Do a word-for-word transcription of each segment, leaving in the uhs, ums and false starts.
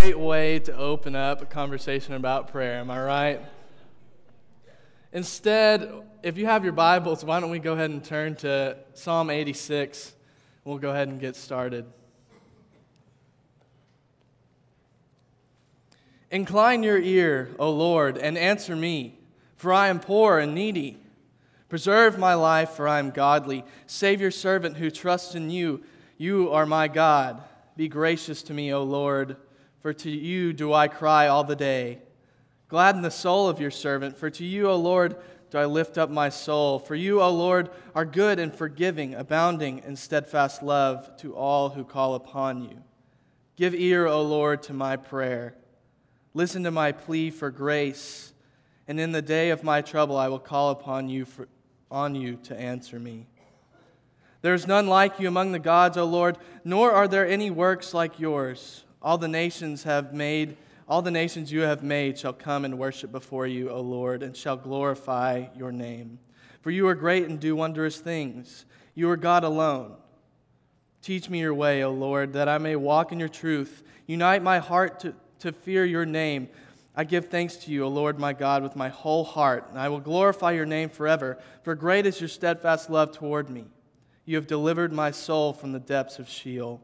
great way to open up a conversation about prayer, am I right? Instead, if you have your Bibles, why don't we go ahead and turn to Psalm eighty-six. We'll go ahead and get started. Incline your ear, O Lord, and answer me, for I am poor and needy. Preserve my life, for I am godly. Save your servant who trusts in you. You are my God. Be gracious to me, O Lord, for to you do I cry all the day. Gladden the soul of your servant, for to you, O Lord, do I lift up my soul. For you, O Lord, are good and forgiving, abounding in steadfast love to all who call upon you. Give ear, O Lord, to my prayer. Listen to my plea for grace, and in the day of my trouble I will call upon you for, on you to answer me. There is none like you among the gods, O Lord, nor are there any works like yours. All the nations have made, all the nations you have made shall come and worship before you, O Lord, and shall glorify your name. For you are great and do wondrous things. You are God alone. Teach me your way, O Lord, that I may walk in your truth. Unite my heart to, to fear your name. I give thanks to you, O Lord my God, with my whole heart, and I will glorify your name forever, for great is your steadfast love toward me. You have delivered my soul from the depths of Sheol.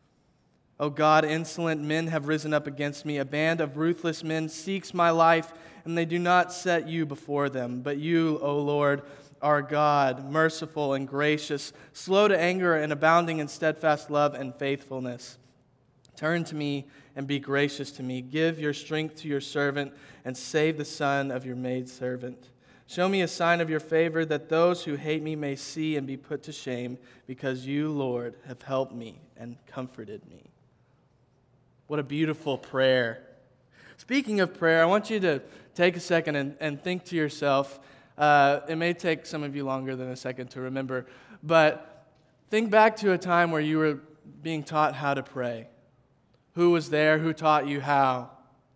O God, insolent men have risen up against me. A band of ruthless men seeks my life, and they do not set you before them. But you, O Lord, are God, merciful and gracious, slow to anger and abounding in steadfast love and faithfulness. Turn to me and be gracious to me. Give your strength to your servant and save the son of your maidservant. Show me a sign of your favor, that those who hate me may see and be put to shame, because you, Lord, have helped me and comforted me. What a beautiful prayer. Speaking of prayer, I want you to take a second and, and think to yourself. Uh, it may take some of you longer than a second to remember, but think back to a time where you were being taught how to pray. Who was there? Who taught you how?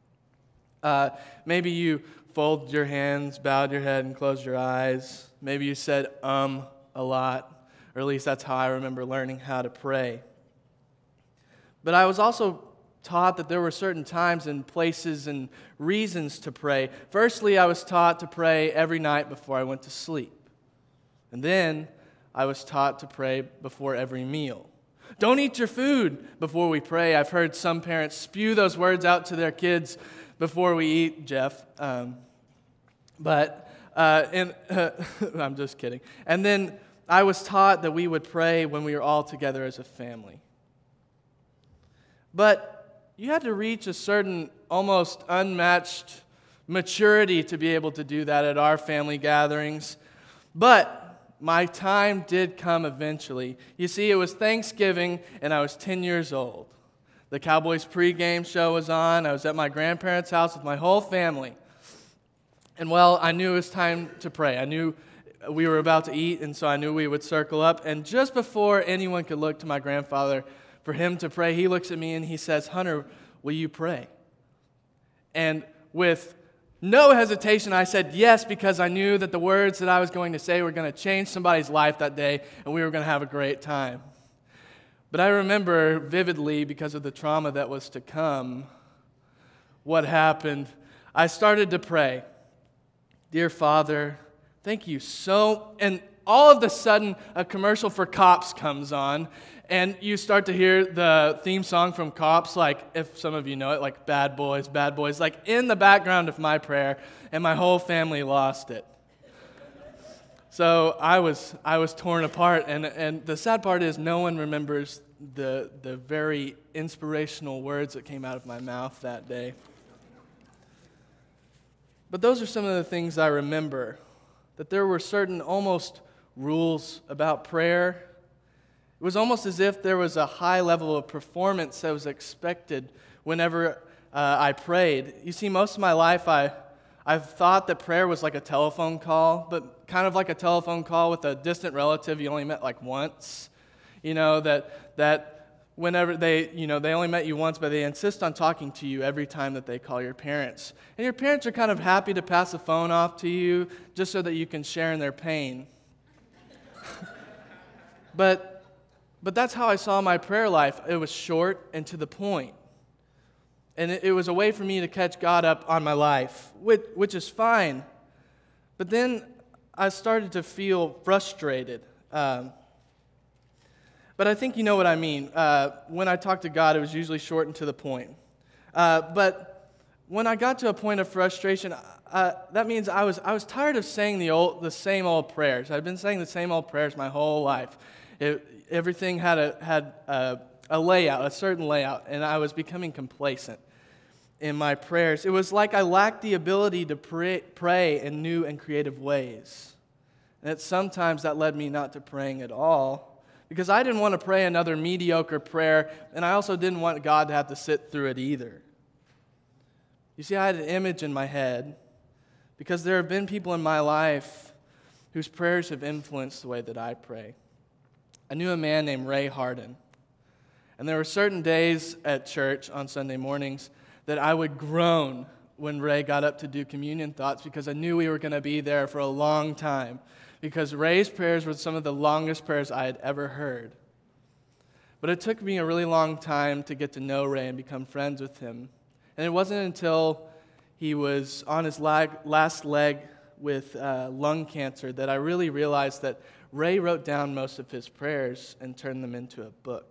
Uh, maybe you folded your hands, bowed your head, and closed your eyes. Maybe you said um a lot, or at least that's how I remember learning how to pray. But I was also taught that there were certain times and places and reasons to pray. Firstly, I was taught to pray every night before I went to sleep. And then I was taught to pray before every meal. Don't eat your food before we pray. I've heard some parents spew those words out to their kids before we eat, Jeff. Um, but, uh, and, uh, I'm just kidding. And then I was taught that we would pray when we were all together as a family. But you had to reach a certain almost unmatched maturity to be able to do that at our family gatherings. But my time did come eventually. You see, it was Thanksgiving, and I was ten years old. The Cowboys pregame show was on. I was at my grandparents' house with my whole family. And well, I knew it was time to pray. I knew we were about to eat, and so I knew we would circle up. And just before anyone could look to my grandfather for him to pray, he looks at me and he says, "Hunter, will you pray?" And with no hesitation, I said yes, because I knew that the words that I was going to say were going to change somebody's life that day, and we were going to have a great time. But I remember vividly, because of the trauma that was to come, what happened. I started to pray. Dear Father, thank you so... And all of a sudden, a commercial for Cops comes on, and you start to hear the theme song from Cops, like, if some of you know it, like, Bad Boys, Bad Boys, like, in the background of my prayer, and my whole family lost it. So I was I was torn apart, and, and the sad part is no one remembers the the very inspirational words that came out of my mouth that day. But those are some of the things I remember, that there were certain almost rules about prayer. It was almost as if there was a high level of performance that was expected whenever uh, I prayed. You see, most of my life I I've thought that prayer was like a telephone call, but kind of like a telephone call with a distant relative you only met like once. You know, that that whenever they, you know, they only met you once, but they insist on talking to you every time that they call your parents. And your parents are kind of happy to pass the phone off to you just so that you can share in their pain. but but that's how I saw my prayer life. It was short and to the point. And it, it was a way for me to catch God up on my life, which, which is fine. But then I started to feel frustrated. Um, but I think you know what I mean. Uh, when I talked to God, it was usually short and to the point. Uh, but when I got to a point of frustration, uh, that means I was I was tired of saying the old the same old prayers. I'd been saying the same old prayers my whole life. It, everything had a had a, a layout, a certain layout, and I was becoming complacent in my prayers. It was like I lacked the ability to pray, pray in new and creative ways. And that sometimes that led me not to praying at all, because I didn't want to pray another mediocre prayer, and I also didn't want God to have to sit through it either. You see, I had an image in my head, because there have been people in my life whose prayers have influenced the way that I pray. I knew a man named Ray Harden, and there were certain days at church on Sunday mornings that I would groan when Ray got up to do communion thoughts, because I knew we were going to be there for a long time, because Ray's prayers were some of the longest prayers I had ever heard. But it took me a really long time to get to know Ray and become friends with him. And it wasn't until he was on his lag, last leg with uh, lung cancer that I really realized that Ray wrote down most of his prayers and turned them into a book.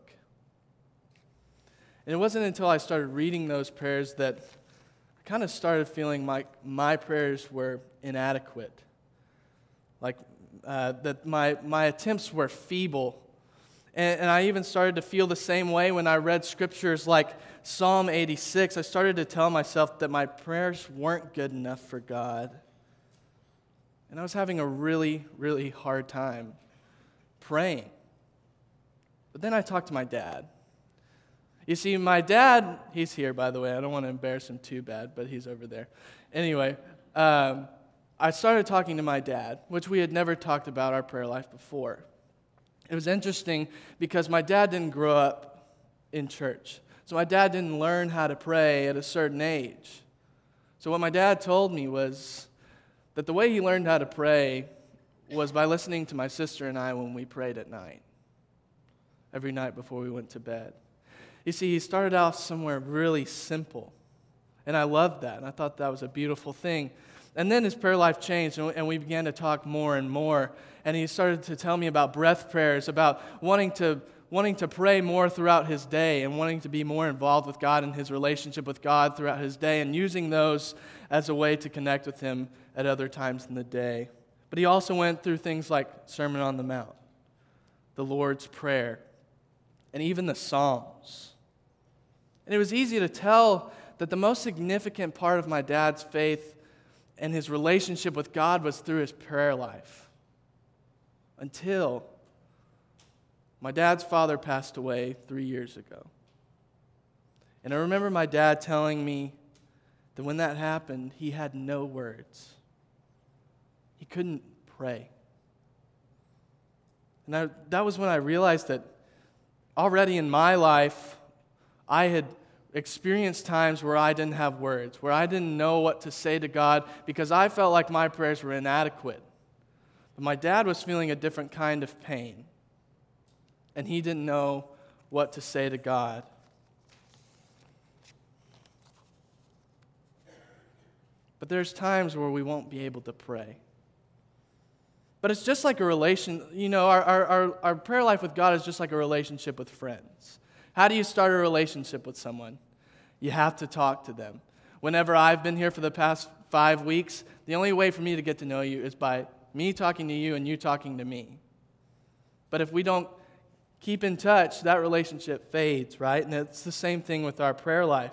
And it wasn't until I started reading those prayers that I kind of started feeling like my prayers were inadequate. Like uh, that my, my attempts were feeble. And, and I even started to feel the same way when I read scriptures like Psalm eighty-six. I started to tell myself that my prayers weren't good enough for God. And I was having a really, really hard time praying. But then I talked to my dad. You see, my dad, he's here, by the way. I don't want to embarrass him too bad, but he's over there. Anyway, um, I started talking to my dad, which we had never talked about our prayer life before. It was interesting because my dad didn't grow up in church. So my dad didn't learn how to pray at a certain age. So what my dad told me was that the way he learned how to pray was by listening to my sister and I when we prayed at night, every night before we went to bed. You see, he started off somewhere really simple, and I loved that, and I thought that was a beautiful thing. And then his prayer life changed, and we began to talk more and more, and he started to tell me about breath prayers, about wanting to wanting to pray more throughout his day and wanting to be more involved with God and his relationship with God throughout his day, and using those as a way to connect with him at other times in the day. But he also went through things like Sermon on the Mount, the Lord's Prayer, and even the Psalms. And it was easy to tell that the most significant part of my dad's faith and his relationship with God was through his prayer life. Until my dad's father passed away three years ago. And I remember my dad telling me that when that happened, he had no words. He couldn't pray. And I, that was when I realized that already in my life, I had experienced times where I didn't have words, where I didn't know what to say to God because I felt like my prayers were inadequate. But my dad was feeling a different kind of pain, and he didn't know what to say to God. But there's times where we won't be able to pray. But it's just like a relation, you know, our, our, our, our prayer life with God is just like a relationship with friends. How do you start a relationship with someone? You have to talk to them. Whenever I've been here for the past five weeks, the only way for me to get to know you is by me talking to you and you talking to me. But if we don't keep in touch, that relationship fades, right? And it's the same thing with our prayer life.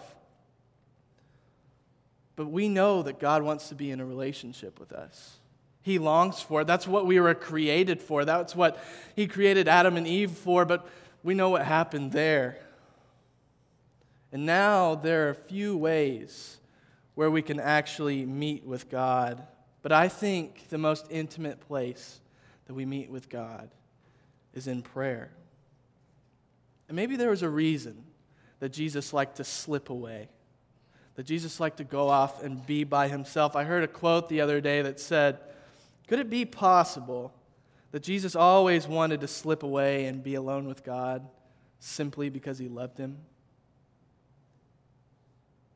But we know that God wants to be in a relationship with us. He longs for it. That's what we were created for. That's what He created Adam and Eve for, but we know what happened there. And now there are a few ways where we can actually meet with God. But I think the most intimate place that we meet with God is in prayer. And maybe there was a reason that Jesus liked to slip away, that Jesus liked to go off and be by himself. I heard a quote the other day that said, could it be possible that Jesus always wanted to slip away and be alone with God simply because he loved him?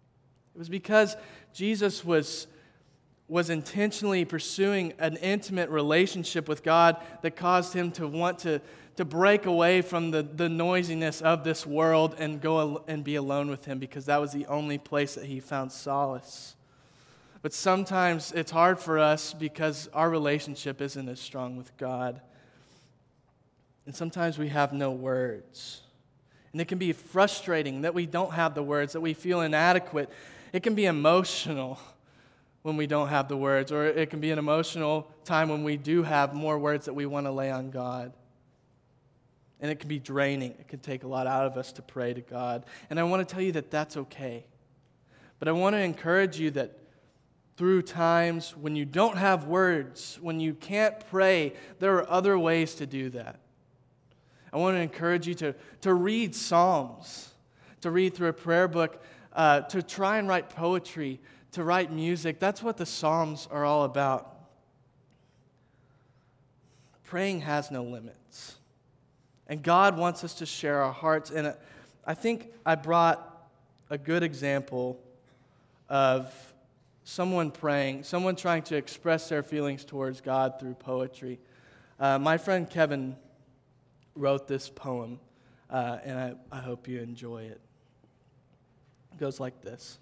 was because Jesus was, was intentionally pursuing an intimate relationship with God that caused him to want to, to break away from the, the noisiness of this world and go al- and be alone with him, because that was the only place that he found solace. But sometimes it's hard for us because our relationship isn't as strong with God. And sometimes we have no words. And it can be frustrating that we don't have the words, that we feel inadequate. It can be emotional when we don't have the words, or it can be an emotional time when we do have more words that we want to lay on God. And it can be draining. It can take a lot out of us to pray to God. And I want to tell you that that's okay. But I want to encourage you that through times when you don't have words, when you can't pray, there are other ways to do that. I want to encourage you to, to read Psalms, to read through a prayer book, uh, to try and write poetry, to write music. That's what the Psalms are all about. Praying has no limits. And God wants us to share our hearts. And I think I brought a good example of someone praying, someone trying to express their feelings towards God through poetry. Uh, my friend Kevin wrote this poem, uh, and I, I hope you enjoy it. It goes like this.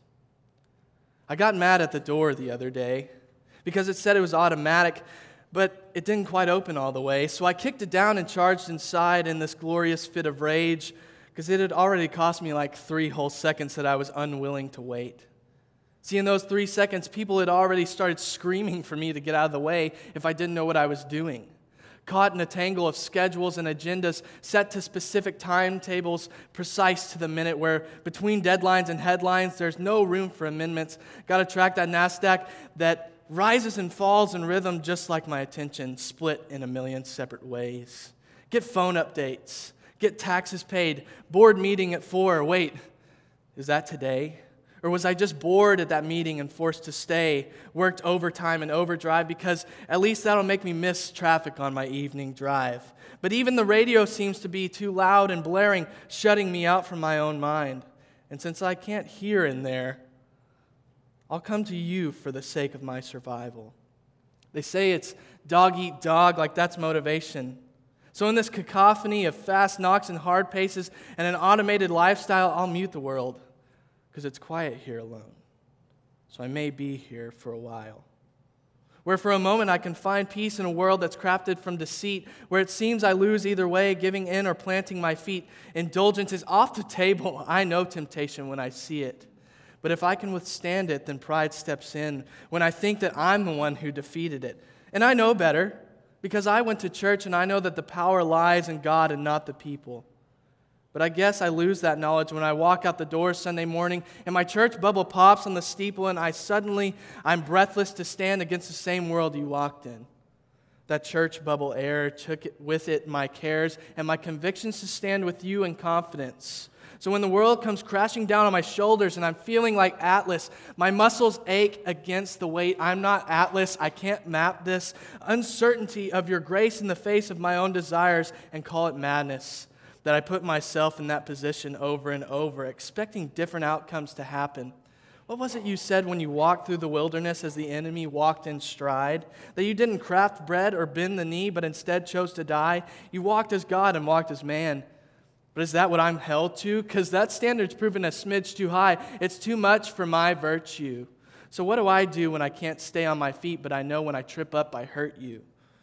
I got mad at the door the other day because it said it was automatic, but it didn't quite open all the way. So I kicked it down and charged inside in this glorious fit of rage because it had already cost me like three whole seconds that I was unwilling to wait. See, in those three seconds, people had already started screaming for me to get out of the way if I didn't know what I was doing. Caught in a tangle of schedules and agendas set to specific timetables, precise to the minute, where between deadlines and headlines, there's no room for amendments. Got to track that NASDAQ that rises and falls in rhythm just like my attention, split in a million separate ways. Get phone updates. Get taxes paid. Board meeting at four. Wait, is that today? Or was I just bored at that meeting and forced to stay, worked overtime and overdrive because at least that'll make me miss traffic on my evening drive? But even the radio seems to be too loud and blaring, shutting me out from my own mind. And since I can't hear in there, I'll come to you for the sake of my survival. They say it's dog eat dog, like that's motivation. So in this cacophony of fast knocks and hard paces and an automated lifestyle, I'll mute the world. Because it's quiet here alone. So I may be here for a while. Where for a moment I can find peace in a world that's crafted from deceit, where it seems I lose either way, giving in or planting my feet. Indulgence is off the table. I know temptation when I see it. But if I can withstand it, then pride steps in when I think that I'm the one who defeated it. And I know better, because I went to church and I know that the power lies in God and not the people. But I guess I lose that knowledge when I walk out the door Sunday morning and my church bubble pops on the steeple and I suddenly, I'm breathless to stand against the same world you walked in. That church bubble air took with it my cares and my convictions to stand with you in confidence. So when the world comes crashing down on my shoulders and I'm feeling like Atlas, my muscles ache against the weight. I'm not Atlas. I can't map this uncertainty of your grace in the face of my own desires and call it madness. That I put myself in that position over and over, expecting different outcomes to happen. What was it you said when you walked through the wilderness as the enemy walked in stride? That you didn't craft bread or bend the knee, but instead chose to die? You walked as God and walked as man. But is that what I'm held to? Because that standard's proven a smidge too high. It's too much for my virtue. So what do I do when I can't stay on my feet, but I know when I trip up, I hurt you?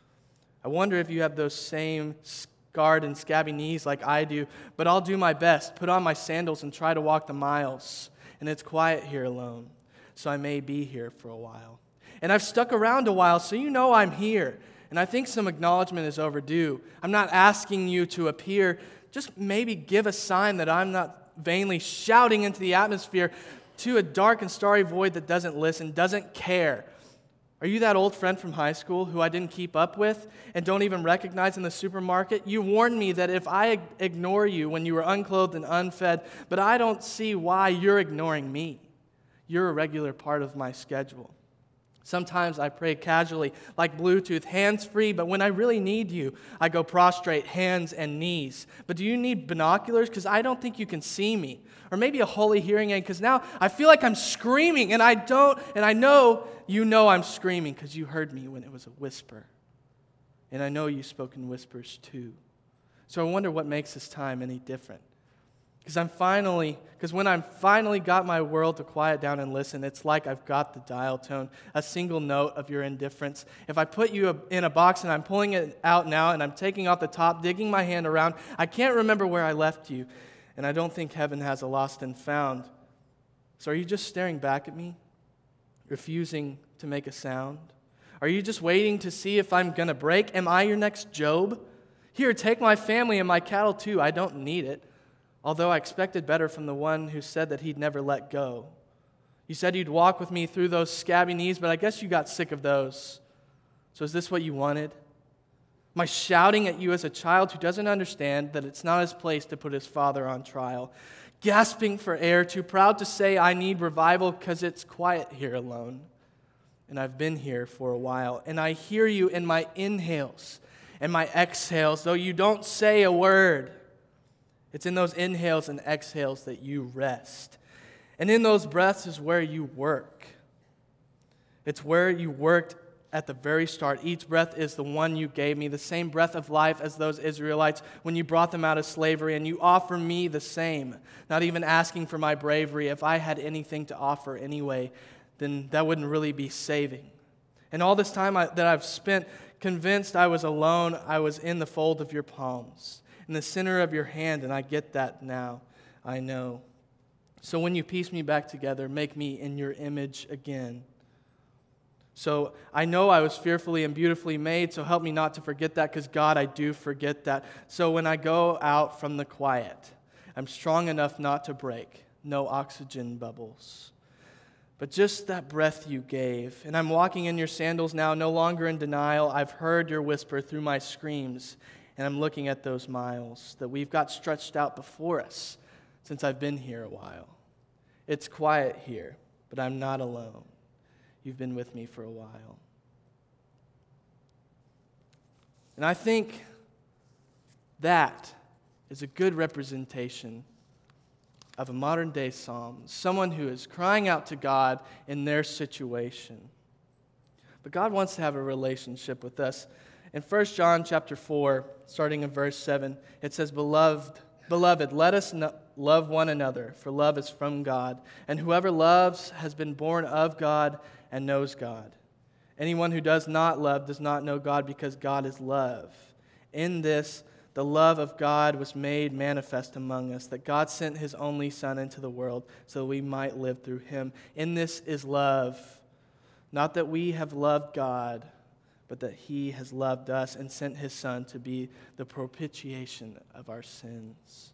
I wonder if you have those same scarred and scabby knees like I do, but I'll do my best, put on my sandals and try to walk the miles. And it's quiet here alone, so I may be here for a while. And I've stuck around a while, so you know I'm here. And I think some acknowledgement is overdue. I'm not asking you to appear. Just maybe give a sign that I'm not vainly shouting into the atmosphere to a dark and starry void that doesn't listen, doesn't care. Are you that old friend from high school who I didn't keep up with and don't even recognize in the supermarket? You warned me that if I ignore you when you were unclothed and unfed, but I don't see why you're ignoring me. You're a regular part of my schedule. Sometimes I pray casually, like Bluetooth, hands-free, but when I really need you, I go prostrate, hands and knees. But do you need binoculars? Because I don't think you can see me. Or maybe a holy hearing aid, because now I feel like I'm screaming, and I don't, and I know you know I'm screaming because you heard me when it was a whisper. And I know you spoke in whispers too. So I wonder what makes this time any different. Because I'm finally, because when I'm finally got my world to quiet down and listen, it's like I've got the dial tone, a single note of your indifference. If I put you in a box and I'm pulling it out now and I'm taking off the top, digging my hand around, I can't remember where I left you. And I don't think heaven has a lost and found. So are you just staring back at me, refusing to make a sound? Are you just waiting to see if I'm going to break? Am I your next Job? Here, take my family and my cattle too. I don't need it. Although I expected better from the one who said that he'd never let go. You said you'd walk with me through those scabby knees, but I guess you got sick of those. So is this what you wanted? Am I shouting at you as a child who doesn't understand that it's not his place to put his father on trial? Gasping for air, too proud to say I need revival because it's quiet here alone. And I've been here for a while. And I hear you in my inhales and my exhales, though you don't say a word. It's in those inhales and exhales that you rest. And in those breaths is where you work. It's where you worked at the very start. Each breath is the one you gave me, the same breath of life as those Israelites when you brought them out of slavery, and you offer me the same, not even asking for my bravery. If I had anything to offer anyway, then that wouldn't really be saving. And all this time I, that I've spent convinced I was alone, I was in the fold of your palms, in the center of your hand, and I get that now. I know. So when you piece me back together, make me in your image again. So I know I was fearfully and beautifully made, so help me not to forget that, because God, I do forget that. So when I go out from the quiet, I'm strong enough not to break, no oxygen bubbles. But just that breath you gave, and I'm walking in your sandals now, no longer in denial. I've heard your whisper through my screams, and I'm looking at those miles that we've got stretched out before us since I've been here a while. It's quiet here, but I'm not alone. You've been with me for a while. And I think that is a good representation of a modern-day psalm, someone who is crying out to God in their situation. But God wants to have a relationship with us. In First John chapter four, starting in verse seven, it says, Beloved, beloved, let us no- love one another, for love is from God. And whoever loves has been born of God and knows God. Anyone who does not love does not know God, because God is love. In this, the love of God was made manifest among us, that God sent his only Son into the world so we might live through him. In this is love, not that we have loved God, but that he has loved us and sent his Son to be the propitiation of our sins.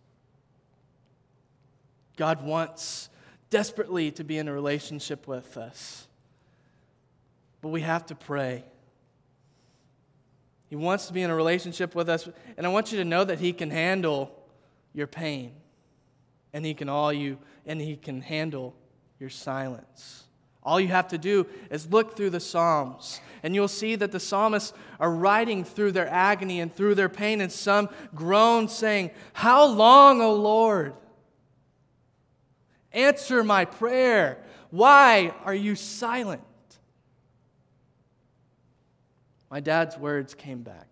God wants desperately to be in a relationship with us, but we have to pray. He wants to be in a relationship with us, and I want you to know that he can handle your pain, and he can all you, and he can handle your silence. All you have to do is look through the Psalms, and you'll see that the psalmists are writing through their agony and through their pain, and some groan, saying, "How long, O Lord? Answer my prayer. Why are you silent?" My dad's words came back.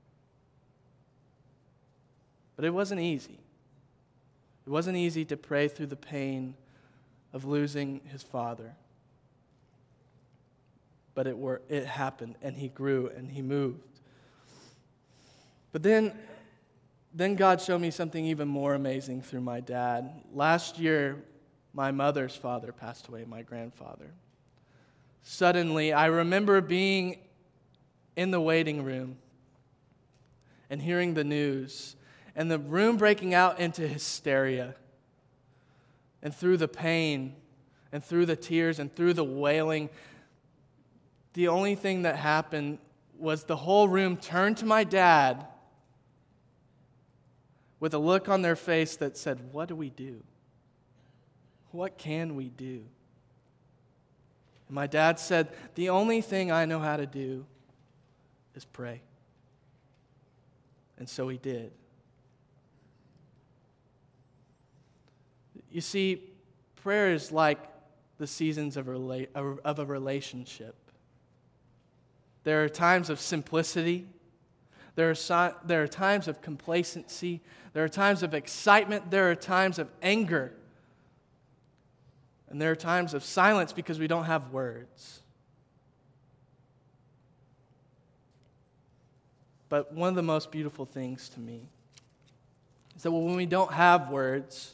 But it wasn't easy. It wasn't easy to pray through the pain of losing his father. But it were, it happened, and he grew, and he moved. But then, then God showed me something even more amazing through my dad. Last year, my mother's father passed away, my grandfather. Suddenly, I remember being in the waiting room and hearing the news, and the room breaking out into hysteria. And through the pain, and through the tears, and through the wailing, the only thing that happened was the whole room turned to my dad with a look on their face that said, "What do we do? What can we do?" And my dad said, the only thing I know how to do is pray. And so he did. You see, prayer is like the seasons of a, rela- of a relationship. There are times of simplicity. There are, si- there are times of complacency. There are times of excitement. There are times of anger. And there are times of silence because we don't have words. But one of the most beautiful things to me is that when we don't have words,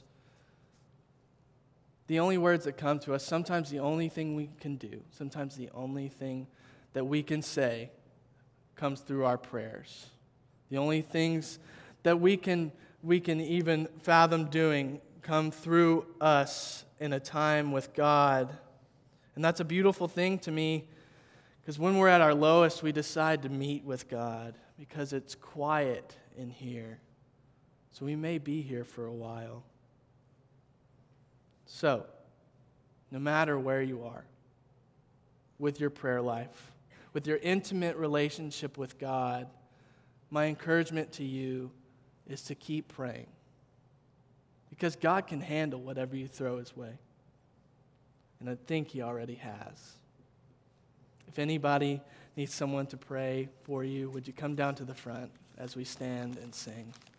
the only words that come to us, sometimes the only thing we can do, sometimes the only thing that we can say comes through our prayers. The only things that we can we can even fathom doing come through us in a time with God. And that's a beautiful thing to me, because when we're at our lowest, we decide to meet with God because it's quiet in here. So we may be here for a while. So, no matter where you are with your prayer life, with your intimate relationship with God, my encouragement to you is to keep praying. Because God can handle whatever you throw His way. And I think He already has. If anybody needs someone to pray for you, would you come down to the front as we stand and sing?